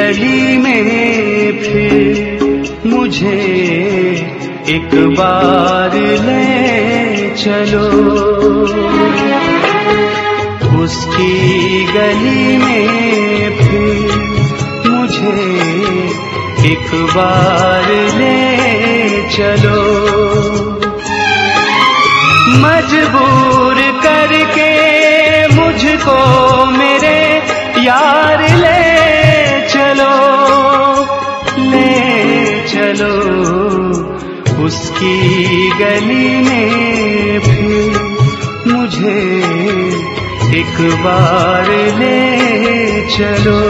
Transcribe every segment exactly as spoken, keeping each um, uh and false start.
गली में फिर मुझे एक बार ले चलो, उसकी गली में फिर मुझे एक बार ले चलो। मजबूर करके मुझको मेरे यार ले चलो, ले चलो उसकी गली में फिर मुझे एक बार ले चलो।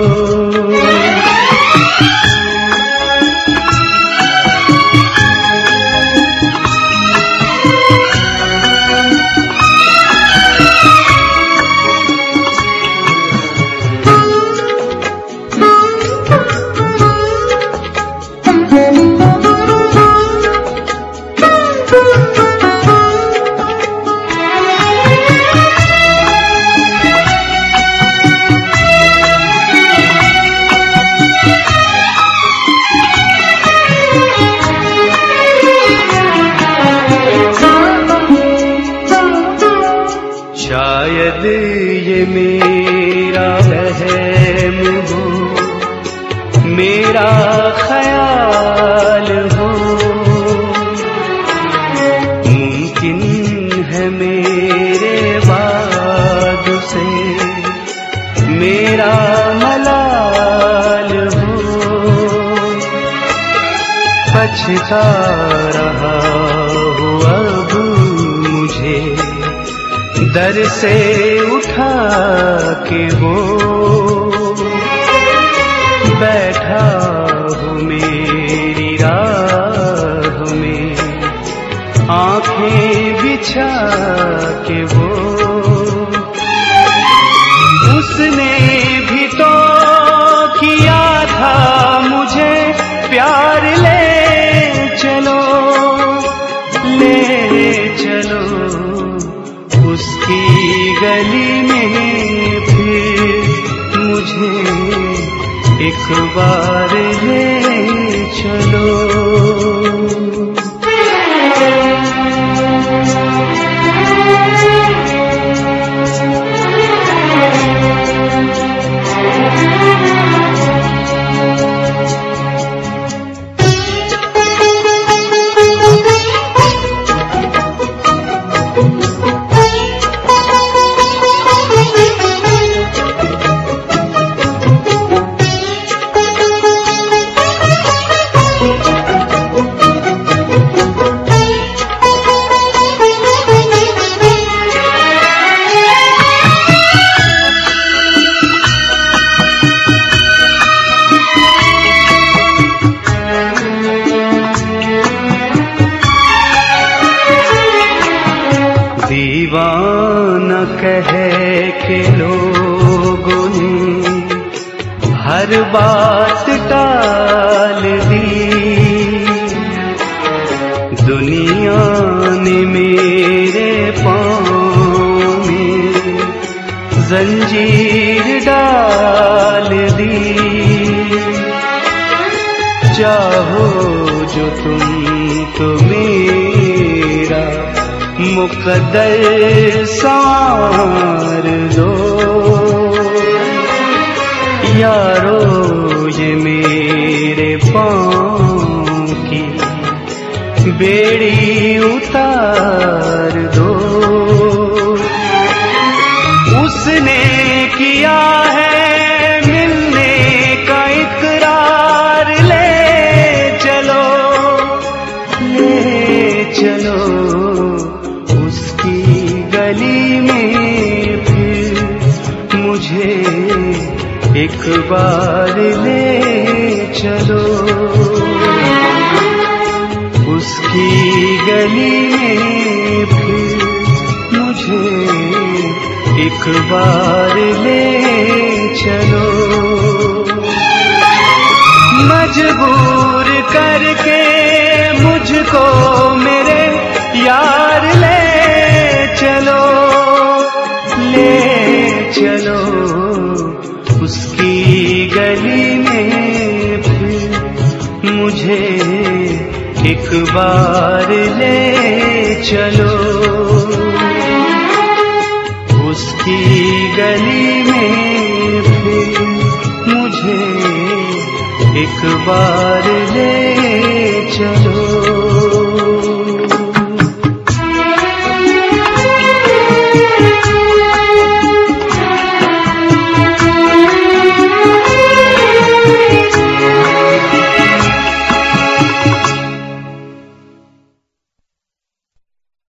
शायद ये मेरा वहम हो, मेरा ख्याल हो, मुमकिन है मेरे बाद से मेरा मलाल हो। पछता रहा हूँ अब मुझे दर से उठा के वो बैठा हूँ मेरी राह में, आंखें बिछा के वो। उसने भी तो किया था मुझे प्यार, ले चलो, ले चलो उसकी गली में फिर मुझे एक बार ले चलो। दीवाना कह के लोगों ने हर बात टाल दी, दुनिया ने मेरे पाँव में जंजीर डाल दी। चाहो जो तुम तो मेरा मुकद्दर संवार दो, यारो ये मेरे पाँव की बेड़ी उतार दो। उसने किया है मिलने का इकरार, ले चलो, ले चलो उसकी गली में फिर मुझे एक बार ले चलो, उसकी गली में फिर मुझे एक बार ले चलो। मजबूर करके मुझको मेरे यार ले चलो, ले चलो उसकी गली में मुझे एक बार ले चलो, उसकी गली में फिर मुझे एक बार ले चलो।